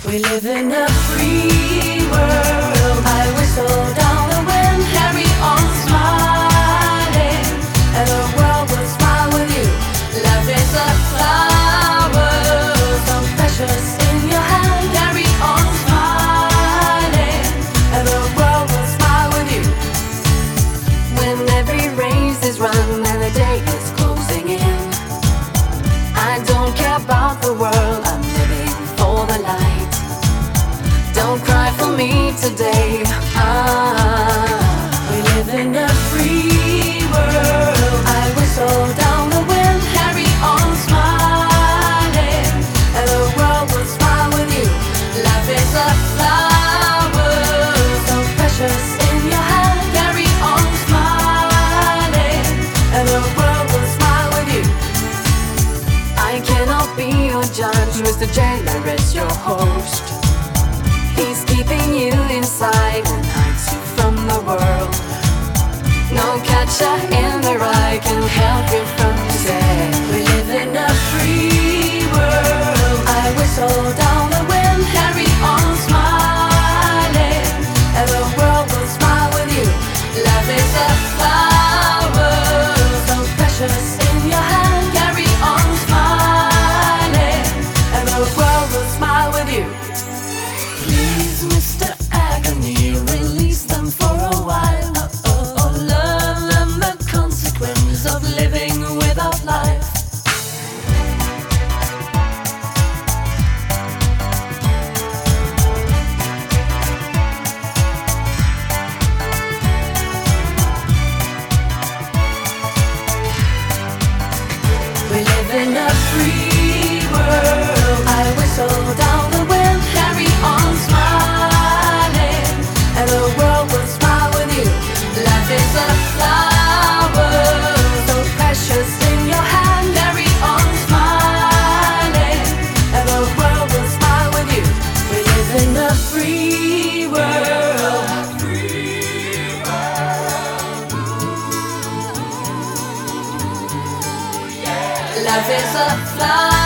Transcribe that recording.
We live in a free world. I whistle down the wind, carry on smiling, and the world will smile with you. Love is a flower, so precious in your hand. Carry on smiling, and the world will smile with you. When every race is run and the day is closing in, I don't care about the world, I'm living for the light. Don't cry for me today. We live in a free world. I whistle down the wind, carry on smiling, and the world will smile with you. Life is a flower, so precious in your hand. Carry on smiling, and the world will smile with you. I cannot be your judge, Mr. Jailer is your host. He's keeping you inside and hides you from the world. No catcher in the rye can help you from despair. We live in a free world. I whistle down the wind, carry on smiling, and the world will smile with you. Love is a flower, so precious in your hand. Carry on smiling, and the world will smile with you. Please, Mr. Agony, release them for a while. Learn them the consequence of living without life. We live in a free world. I whistle down the wind, carry on smiling, and the world will smile with you. Life is a flower, so precious in your hand. Carry on smiling, and the world will smile with you. We live in a free world. Life is a flower.